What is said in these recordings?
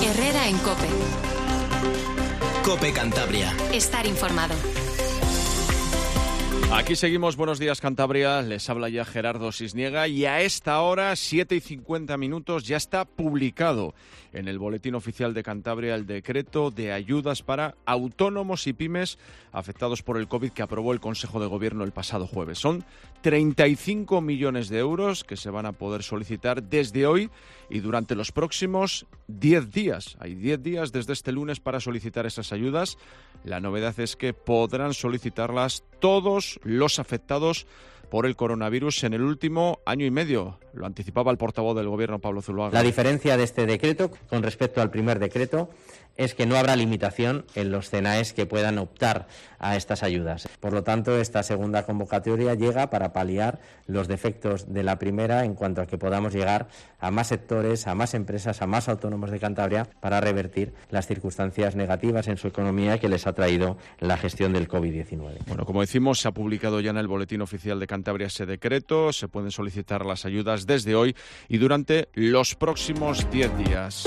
Herrera en COPE. COPE Cantabria. Estar informado. Aquí seguimos, buenos días Cantabria, les habla ya Gerardo Sisniega y a esta hora, 7:50, ya está publicado en el Boletín Oficial de Cantabria el decreto de ayudas para autónomos y pymes afectados por el COVID que aprobó el Consejo de Gobierno el pasado jueves. Son 35 millones de euros que se van a poder solicitar desde hoy y durante los próximos 10 días. Hay 10 días desde este lunes para solicitar esas ayudas. La novedad es que podrán solicitarlas todos los afectados por el coronavirus en el último año y medio. Lo anticipaba el portavoz del Gobierno, Pablo Zuluaga. La diferencia de este decreto con respecto al primer decreto es que no habrá limitación en los CENAEs que puedan optar a estas ayudas. Por lo tanto, esta segunda convocatoria llega para paliar los defectos de la primera en cuanto a que podamos llegar a más sectores, a más empresas, a más autónomos de Cantabria para revertir las circunstancias negativas en su economía que les ha traído la gestión del COVID-19. Bueno, como decimos, se ha publicado ya en el Boletín Oficial de Cantabria ese decreto. Se pueden solicitar las ayudas desde hoy y durante los próximos 10 días.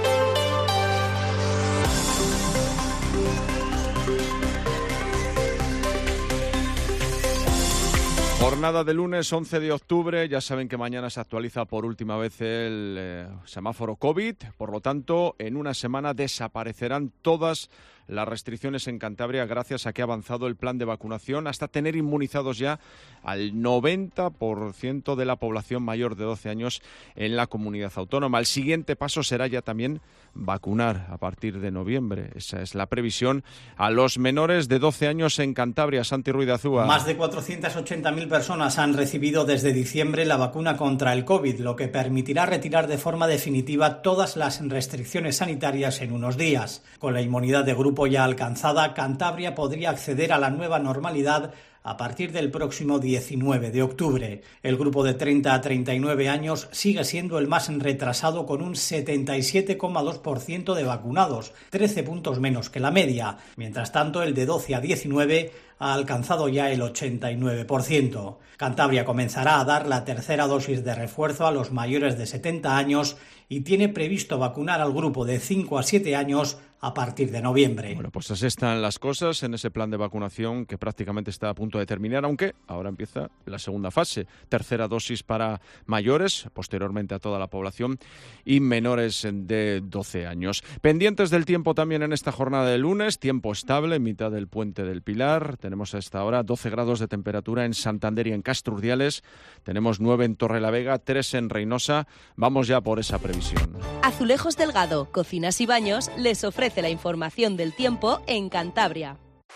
Jornada de lunes 11 de octubre, ya saben que mañana se actualiza por última vez el semáforo COVID, por lo tanto, en una semana desaparecerán todas las restricciones en Cantabria gracias a que ha avanzado el plan de vacunación hasta tener inmunizados ya al 90% de la población mayor de 12 años en la comunidad autónoma. El siguiente paso será ya también vacunar a partir de noviembre. Esa es la previsión a los menores de 12 años en Cantabria. Santi Ruiz de Azúa. Más de 480.000 personas han recibido desde diciembre la vacuna contra el COVID, lo que permitirá retirar de forma definitiva todas las restricciones sanitarias en unos días. Con la inmunidad de grupo ya alcanzada, Cantabria podría acceder a la nueva normalidad a partir del próximo 19 de octubre. El grupo de 30 a 39 años sigue siendo el más retrasado con un 77,2% de vacunados, 13 puntos menos que la media. Mientras tanto, el de 12 a 19 ha alcanzado ya el 89%. Cantabria comenzará a dar la tercera dosis de refuerzo a los mayores de 70 años y tiene previsto vacunar al grupo de 5 a 7 años a partir de noviembre. Bueno, pues así están las cosas en ese plan de vacunación que prácticamente está a punto de terminar, aunque ahora empieza la segunda fase. Tercera dosis para mayores, posteriormente a toda la población y menores de 12 años. Pendientes del tiempo también en esta jornada de lunes, tiempo estable en mitad del Puente del Pilar. Tenemos a esta hora 12 grados de temperatura en Santander y en Castro Urdiales. Tenemos 9 en Torrelavega, 3 en Reynosa. Vamos ya por esa previsión. Azulejos Delgado, Cocinas y Baños les ofrece la información del tiempo en Cantabria.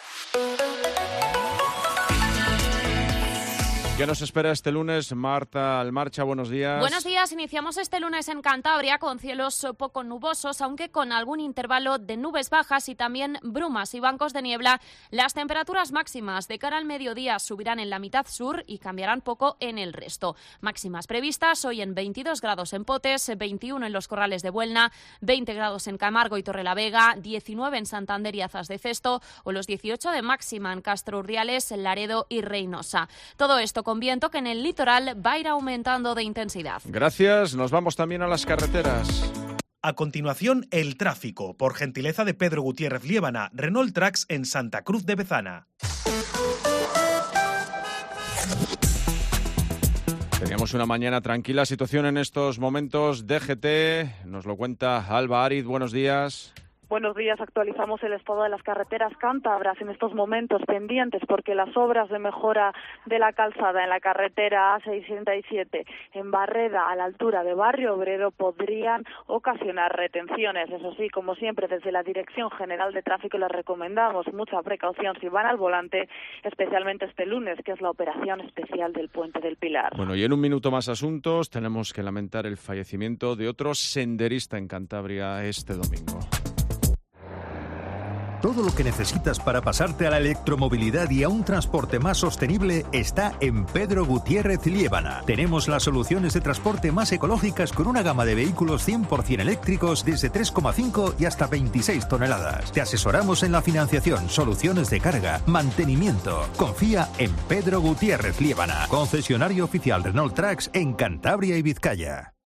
¿Qué nos espera este lunes? Marta Almarcha, buenos días. Buenos días. Iniciamos este lunes en Cantabria con cielos poco nubosos, aunque con algún intervalo de nubes bajas y también brumas y bancos de niebla. Las temperaturas máximas de cara al mediodía subirán en la mitad sur y cambiarán poco en el resto. Máximas previstas hoy en 22 grados en Potes, 21 en los Corrales de Buelna, 20 grados en Camargo y Torrelavega, 19 en Santander y Azas de Cesto o los 18 de máxima en Castro Urdiales, Laredo y Reynosa. Todo esto con viento que en el litoral va a ir aumentando de intensidad. Gracias, nos vamos también a las carreteras. A continuación, el tráfico, por gentileza de Pedro Gutiérrez Liébana, Renault Trax en Santa Cruz de Bezana. Teníamos una mañana tranquila. Situación en estos momentos. DGT, nos lo cuenta Alba Ariz. Buenos días. Buenos días, actualizamos el estado de las carreteras cántabras en estos momentos pendientes porque las obras de mejora de la calzada en la carretera A667 en Barreda a la altura de Barrio Obrero podrían ocasionar retenciones. Eso sí, como siempre, desde la Dirección General de Tráfico les recomendamos mucha precaución si van al volante, especialmente este lunes, que es la operación especial del Puente del Pilar. Bueno, y en un minuto más asuntos, tenemos que lamentar el fallecimiento de otro senderista en Cantabria este domingo. Todo lo que necesitas para pasarte a la electromovilidad y a un transporte más sostenible está en Pedro Gutiérrez Liébana. Tenemos las soluciones de transporte más ecológicas con una gama de vehículos 100% eléctricos desde 3,5 y hasta 26 toneladas. Te asesoramos en la financiación, soluciones de carga, mantenimiento. Confía en Pedro Gutiérrez Liébana, concesionario oficial Renault Trax en Cantabria y Vizcaya.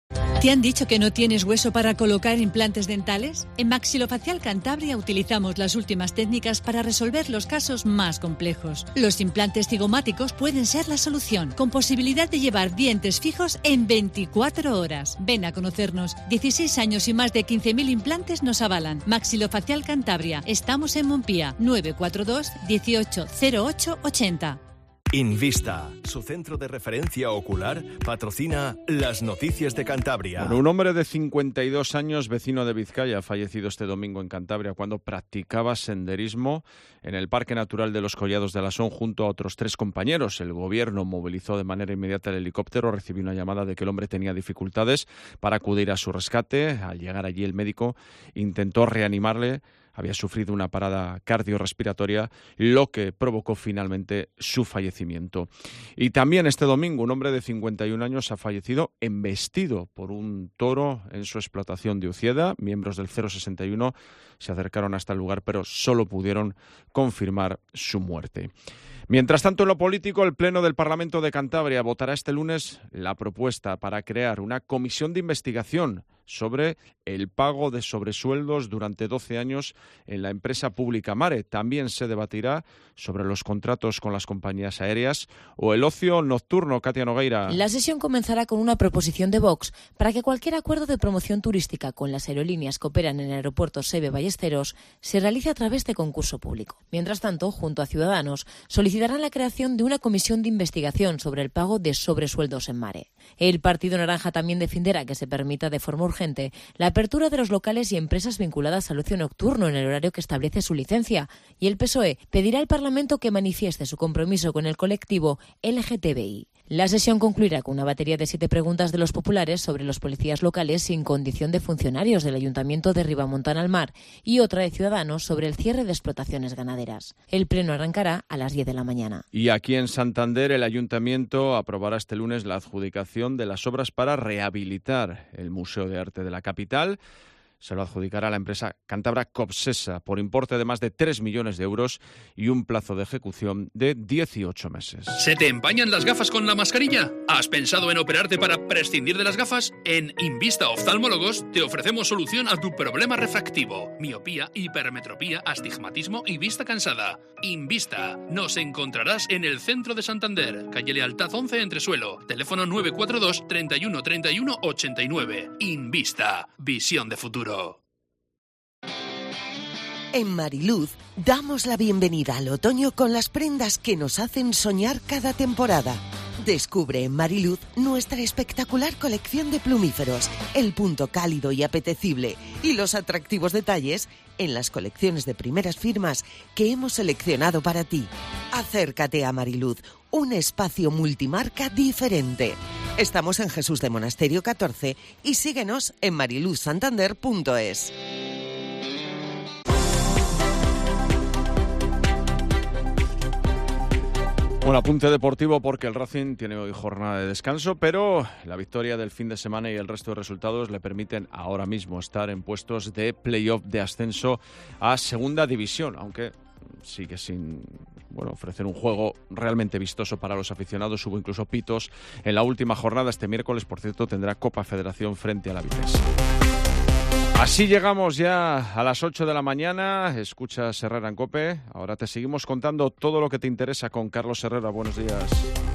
¿Te han dicho que no tienes hueso para colocar implantes dentales? En Maxilofacial Cantabria utilizamos las últimas técnicas para resolver los casos más complejos. Los implantes cigomáticos pueden ser la solución, con posibilidad de llevar dientes fijos en 24 horas. Ven a conocernos. 16 años y más de 15.000 implantes nos avalan. Maxilofacial Cantabria. Estamos en Montpía, 942 18 08 80. Invista, su centro de referencia ocular, patrocina las noticias de Cantabria. Bueno, un hombre de 52 años, vecino de Vizcaya, ha fallecido este domingo en Cantabria cuando practicaba senderismo en el Parque Natural de los Collados de Alasón junto a otros 3 compañeros. El gobierno movilizó de manera inmediata el helicóptero, recibió una llamada de que el hombre tenía dificultades para acudir a su rescate. Al llegar allí el médico intentó reanimarle. Había sufrido una parada cardiorrespiratoria, lo que provocó finalmente su fallecimiento. Y también este domingo un hombre de 51 años ha fallecido embestido por un toro en su explotación de Ucieda. Miembros del 061 se acercaron hasta el lugar, pero solo pudieron confirmar su muerte. Mientras tanto, en lo político, el Pleno del Parlamento de Cantabria votará este lunes la propuesta para crear una comisión de investigación sobre el pago de sobresueldos durante 12 años en la empresa pública Mare. También se debatirá sobre los contratos con las compañías aéreas o el ocio nocturno. Katia Nogueira. La sesión comenzará con una proposición de Vox para que cualquier acuerdo de promoción turística con las aerolíneas que operan en el aeropuerto Seve Ballesteros se realice a través de concurso público. Mientras tanto, junto a Ciudadanos, solicitarán la creación de una comisión de investigación sobre el pago de sobresueldos en Mare. El Partido Naranja también defenderá que se permita de forma urgente la apertura de los locales y empresas vinculadas al ocio nocturno en el horario que establece su licencia, y el PSOE pedirá al Parlamento que manifieste su compromiso con el colectivo LGTBI. La sesión concluirá con una batería de 7 preguntas de los populares sobre los policías locales sin condición de funcionarios del Ayuntamiento de Ribamontana al Mar y otra de Ciudadanos sobre el cierre de explotaciones ganaderas. El pleno arrancará a las 10 de la mañana. Y aquí en Santander el Ayuntamiento aprobará este lunes la adjudicación de las obras para rehabilitar el Museo de Arte de la capital. Se lo adjudicará a la empresa cántabra Copsesa por importe de más de 3 millones de euros y un plazo de ejecución de 18 meses. ¿Se te empañan las gafas con la mascarilla? ¿Has pensado en operarte para prescindir de las gafas? En Invista Oftalmólogos te ofrecemos solución a tu problema refractivo: miopía, hipermetropía, astigmatismo y vista cansada. Invista. Nos encontrarás en el centro de Santander, calle Lealtad 11 Entresuelo, teléfono 942 31 31 89. Invista. Visión de futuro. En Mariluz damos la bienvenida al otoño con las prendas que nos hacen soñar cada temporada. Descubre en Mariluz nuestra espectacular colección de plumíferos, el punto cálido y apetecible y los atractivos detalles en las colecciones de primeras firmas que hemos seleccionado para ti. Acércate a Mariluz, un espacio multimarca diferente. Estamos en Jesús de Monasterio 14 y síguenos en mariluzsantander.es. Un apunte deportivo porque el Racing tiene hoy jornada de descanso, pero la victoria del fin de semana y el resto de resultados le permiten ahora mismo estar en puestos de playoff de ascenso a Segunda División, aunque sigue sin ofrecer un juego realmente vistoso para los aficionados. Hubo incluso pitos en la última jornada. Este miércoles, por cierto, tendrá Copa Federación frente a la Vitesse. Así llegamos ya a las 8 de la mañana. Escuchas Herrera en COPE. Ahora te seguimos contando todo lo que te interesa con Carlos Herrera. Buenos días.